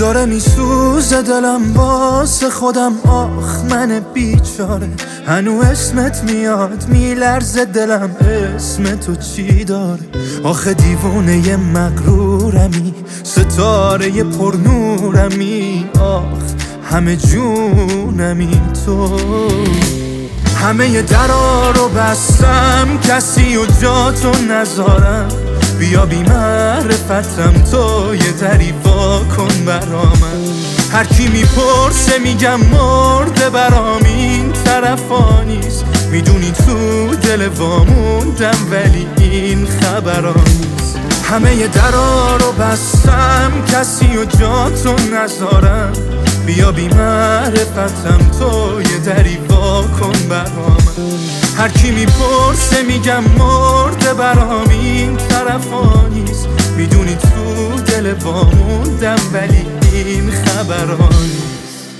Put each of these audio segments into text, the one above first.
داره میسوزه دلم واسه خودم، آخ من بیچاره. هنو اسمت میاد میلرزه دلم، اسم تو چی داره؟ آخه دیوونه مغرورمی، ستاره پرنورمی، آخ همه جونمی تو. همه درا رو بستم، کسی و جا تو نذارم. بیا بی معرفتم تو، یه دری وا کن برامن. هر کی میپرسه میگم مرده برام، این طرفا نیست. میدونی تو دل واموندم ولی این خبرا نیست. همه درا رو بستم، کسی و جا تو نذارم. بیا بی معرفتم تو، یه دری وا کن برامن. هر کی میپرسه میگم مرده برام، این طرفا نیست. میدونی تو دل واموندم ولی این خبرا نیست.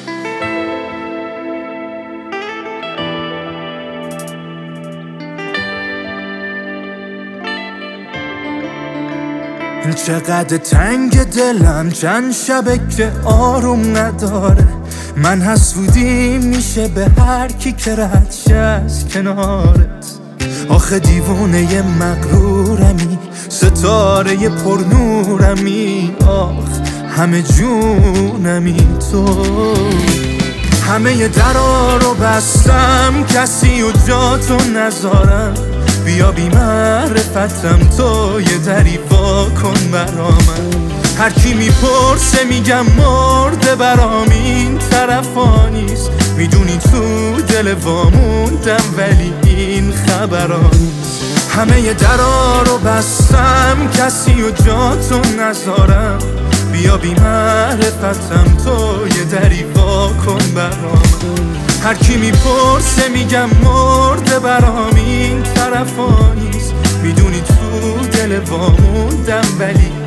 چقدر تنگ دلم، چند شبه که آروم نداره. من حسودی میشه به هر کی که رد شه از کنارت. آخه دیوونه مغرورمی، ستاره پرنورمی، آخ همه جونمی تو. همه درا رو بستم، کسی و جا تو نذارم. بیا بی معرفتم تو، یه دری وا کن برامن. هر کی میپرسه میگم مرده برام، این طرفا نیست. میدونی تو دل واموندم ولی این خبرا نیست. همه درا رو بستم، کسی و جا تو نذارم. بیا بی معرفتم تو، یه دری وا کن برامن. هر کی میپرسه میگم مرده برام، این طرفا نیست. میدونی تو دل واموندم ولی